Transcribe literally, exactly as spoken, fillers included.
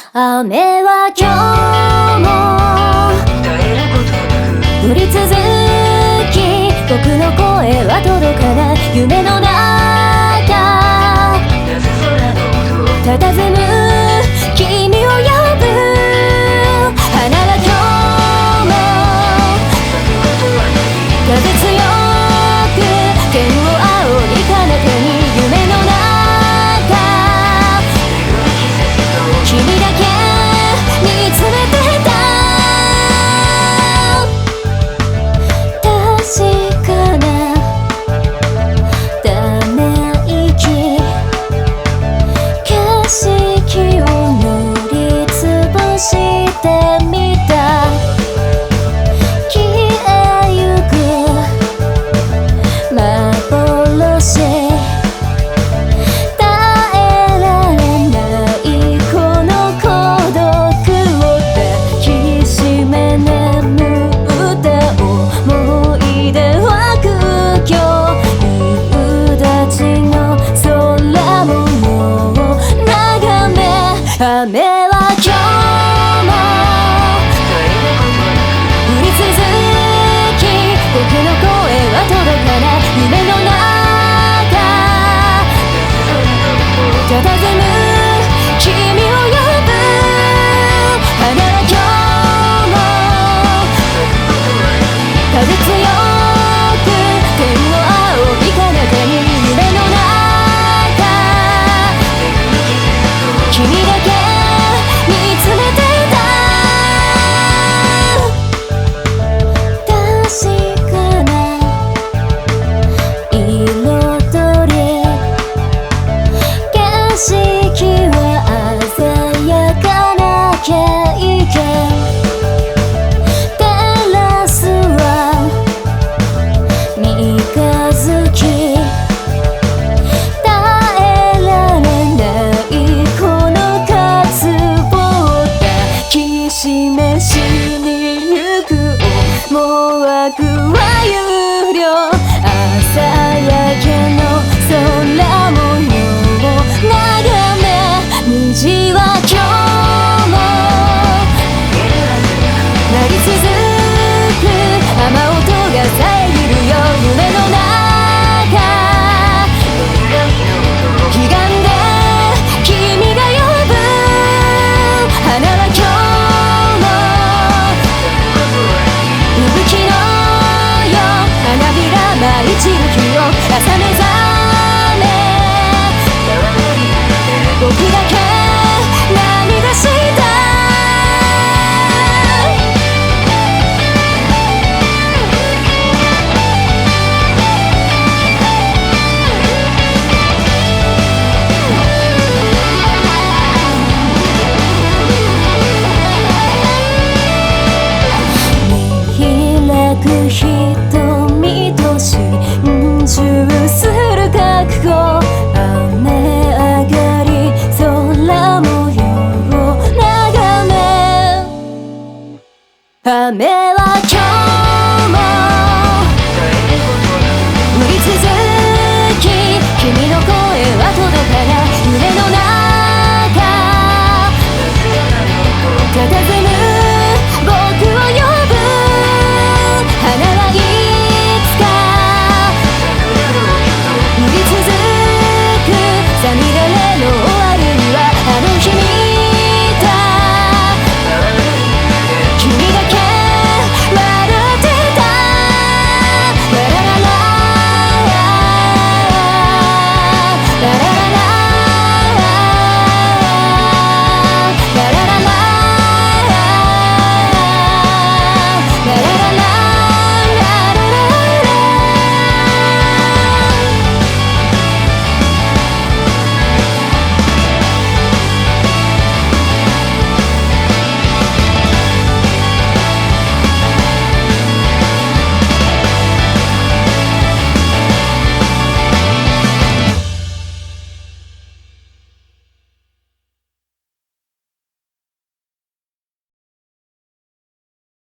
雨は今日も降り続き、僕の声は届かない。夢の中佇む君を呼ぶ。花は今日も風強く天を仰ぎ彼方に。夢の中君だけ見つめてた。確かなため息、景色を塗りつぶしてみた。消えゆく幻、雨は今日も降り続き、僕の声は届かない。夢の中佇む君を呼ぶ。花は今日も風強く天を仰ぎ彼方に。夢の中君だけ見つめてた。確かな彩り、景色は鮮やかな景観。テラスは三日月、示しに行く思惑は有料。朝焼けの空模様を眺め、虹は今日も鳴り続く。雨音が遮るよ夢の中。悲願で君が呼ぶ。花は今日舞い散る日を朝目覚め、僕だけ涙した。見開く瞳としんじゅうする覚悟。雨上がり空模様を眺め、雨